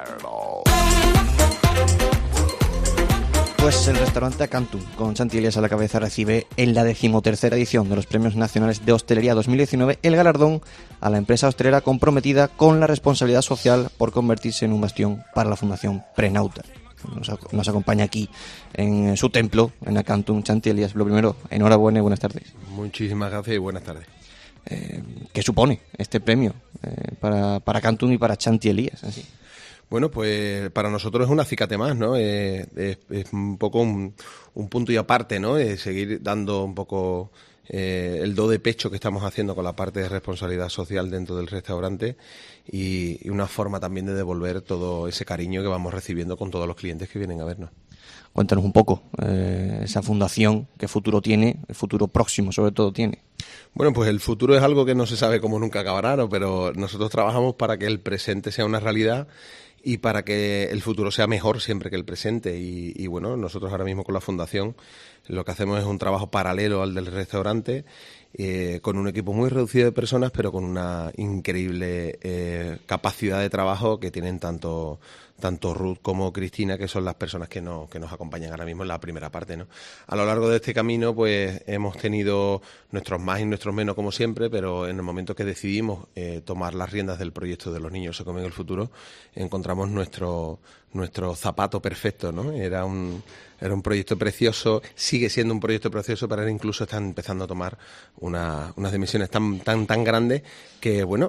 Pues el restaurante Acantum, con Santi Elías a la cabeza, recibe en la 13ª edición de los Premios Nacionales de Hostelería 2019 el galardón a la empresa hostelera comprometida con la responsabilidad social por convertirse en un bastión para la Fundación Prenauta. Nos acompaña aquí en su templo, en Acantum, Santi Elías. Lo primero, enhorabuena y buenas tardes. Muchísimas gracias y buenas tardes. ¿Qué supone este premio para Acantum y para Santi Elías? Así. Bueno, pues para nosotros es un acicate más, ¿no? Es un poco un punto y aparte, ¿no? Seguir dando un poco el do de pecho que estamos haciendo con la parte de responsabilidad social dentro del restaurante y una forma también de devolver todo ese cariño que vamos recibiendo con todos los clientes que vienen a vernos. Cuéntanos un poco, esa fundación, ¿qué futuro tiene? ¿El futuro próximo sobre todo tiene? Bueno, pues el futuro es algo que no se sabe cómo nunca acabará, ¿no? Pero nosotros trabajamos para que el presente sea una realidad y para que el futuro sea mejor siempre que el presente. Y bueno, nosotros ahora mismo con la Fundación lo que hacemos es un trabajo paralelo al del restaurante, con un equipo muy reducido de personas, pero con una increíble capacidad de trabajo que tienen tanto Ruth como Cristina, que son las personas que nos acompañan ahora mismo en la primera parte, ¿no? A lo largo de este camino, pues hemos tenido nuestros más y nuestros menos, como siempre, pero en el momento que decidimos tomar las riendas del proyecto de Los Niños se comen el futuro, encontramos nuestro zapato perfecto, ¿no? Era un proyecto precioso, sigue siendo un proyecto precioso, pero ahora incluso están empezando a tomar unas dimensiones tan grandes que, bueno,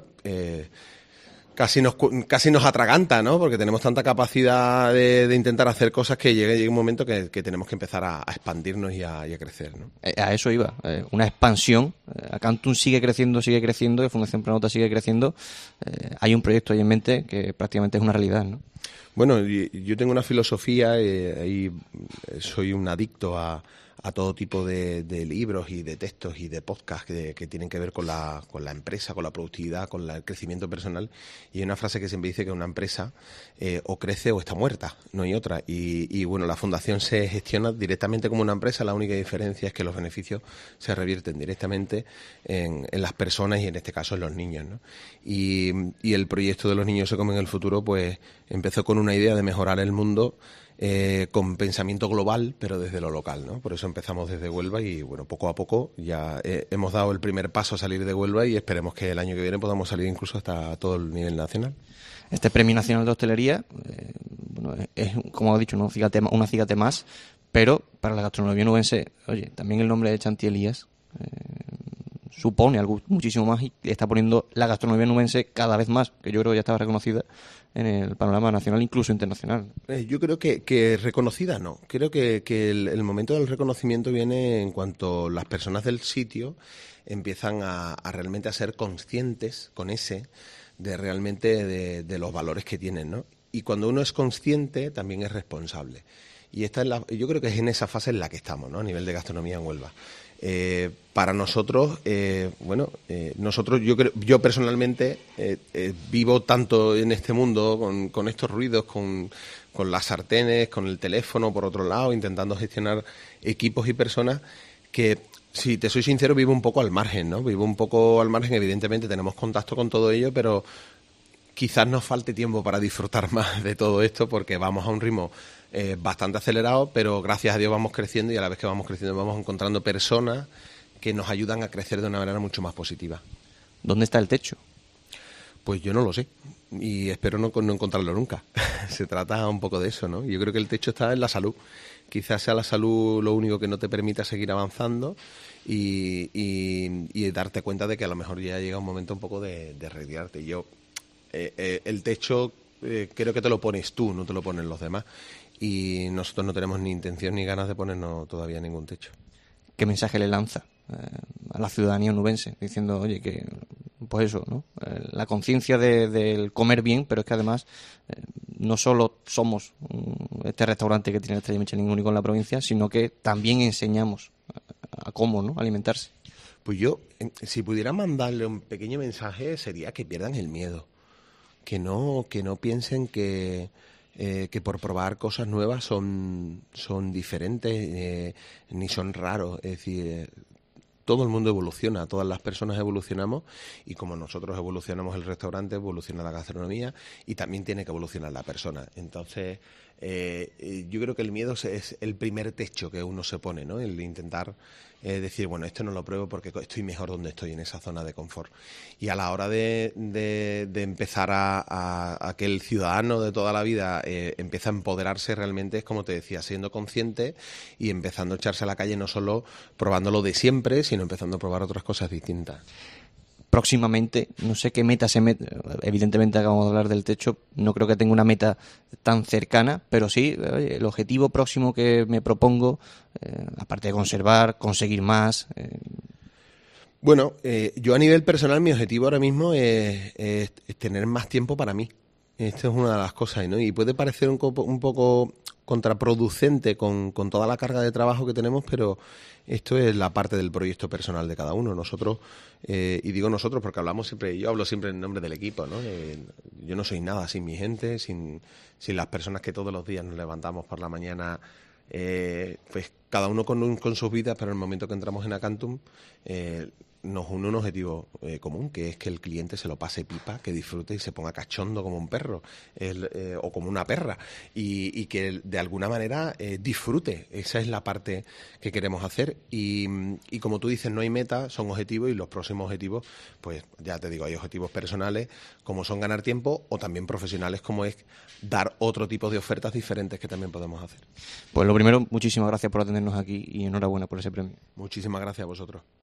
casi nos atraganta, ¿no? Porque tenemos tanta capacidad de intentar hacer cosas que llegue un momento que tenemos que empezar a expandirnos y a crecer, ¿no? A eso iba, una expansión. Acantum sigue creciendo, y Fundación Prenauta sigue creciendo. Hay un proyecto ahí en mente que prácticamente es una realidad, ¿no? Bueno, yo tengo una filosofía y soy un adicto a todo tipo de libros y de textos y de podcasts que tienen que ver con la empresa, con la productividad, con el crecimiento personal. Y hay una frase que siempre dice que una empresa o crece o está muerta, no hay otra. Y bueno, la Fundación se gestiona directamente como una empresa, la única diferencia es que los beneficios se revierten directamente en las personas y en este caso en los niños, ¿no? Y el proyecto de Los Niños se comen el futuro, pues empezó con una idea de mejorar el mundo con pensamiento global, pero desde lo local, ¿no? Por eso empezamos desde Huelva y, bueno, poco a poco ya hemos dado el primer paso a salir de Huelva y esperemos que el año que viene podamos salir incluso hasta todo el nivel nacional. Este Premio Nacional de Hostelería, bueno, es, como he dicho, un acicate más, pero para la gastronomía nubense, oye, también el nombre de Santi Elías supone algo muchísimo más y está poniendo la gastronomía nubense cada vez más, que yo creo que ya estaba reconocida en el panorama nacional, incluso internacional. Yo creo que reconocida no. Creo que el momento del reconocimiento viene en cuanto las personas del sitio empiezan a realmente a ser conscientes de realmente de los valores que tienen, ¿no? Y cuando uno es consciente, también es responsable. Y yo creo que es en esa fase en la que estamos, ¿no? A nivel de gastronomía en Huelva. Para nosotros, yo personalmente vivo tanto en este mundo con estos ruidos, con las sartenes, con el teléfono por otro lado, intentando gestionar equipos y personas que, si te soy sincero, vivo un poco al margen, ¿no? Vivo un poco al margen, evidentemente tenemos contacto con todo ello, pero quizás nos falte tiempo para disfrutar más de todo esto porque vamos a un ritmo bastante acelerado, pero gracias a Dios vamos creciendo y a la vez que vamos creciendo vamos encontrando personas que nos ayudan a crecer de una manera mucho más positiva. ¿Dónde está el techo? Pues yo no lo sé y espero no encontrarlo nunca. Se trata un poco de eso, ¿no? Yo creo que el techo está en la salud. Quizás sea la salud lo único que no te permita seguir avanzando y darte cuenta de que a lo mejor ya llega un momento un poco de retirarte. El techo creo que te lo pones tú, no te lo ponen los demás. Y nosotros no tenemos ni intención ni ganas de ponernos todavía ningún techo. ¿Qué mensaje le lanza a la ciudadanía onubense? Diciendo, oye, que pues eso, ¿no? La conciencia del comer bien, pero es que además no solo somos este restaurante que tiene la estrella Michelin único en la provincia, sino que también enseñamos a cómo, ¿no?, alimentarse. Pues yo, si pudiera mandarle un pequeño mensaje, sería que pierdan el miedo. Que no piensen que por probar cosas nuevas son diferentes ni son raros. Es decir, todo el mundo evoluciona, todas las personas evolucionamos, y como nosotros evolucionamos el restaurante, evoluciona la gastronomía y también tiene que evolucionar la persona. Entonces, yo creo que el miedo es el primer techo que uno se pone, ¿no? El intentar decir, bueno, esto no lo pruebo porque estoy mejor donde estoy, en esa zona de confort. Y a la hora de empezar a que el ciudadano de toda la vida empiece a empoderarse, realmente es como te decía, siendo consciente y empezando a echarse a la calle, no solo probando lo de siempre, sino empezando a probar otras cosas distintas. Próximamente, no sé qué meta evidentemente acabamos de hablar del techo, no creo que tenga una meta tan cercana, pero sí, el objetivo próximo que me propongo, aparte de conservar, conseguir más. Bueno, yo a nivel personal, mi objetivo ahora mismo es tener más tiempo para mí. Esta es una de las cosas, ¿no? Y puede parecer un poco contraproducente con toda la carga de trabajo que tenemos, pero esto es la parte del proyecto personal de cada uno. Nosotros, y digo nosotros porque yo hablo siempre en nombre del equipo, ¿no? Yo no soy nada sin mi gente, sin las personas que todos los días nos levantamos por la mañana, pues cada uno con sus vidas, pero en el momento que entramos en Acantum, nos une un objetivo común, que es que el cliente se lo pase pipa, que disfrute y se ponga cachondo como un perro o como una perra, y que de alguna manera disfrute. Esa es la parte que queremos hacer, y como tú dices, no hay meta, son objetivos, y los próximos objetivos, pues ya te digo, hay objetivos personales como son ganar tiempo, o también profesionales como es dar otro tipo de ofertas diferentes que también podemos hacer. Pues lo primero, muchísimas gracias por atendernos aquí y enhorabuena por ese premio. Muchísimas gracias a vosotros.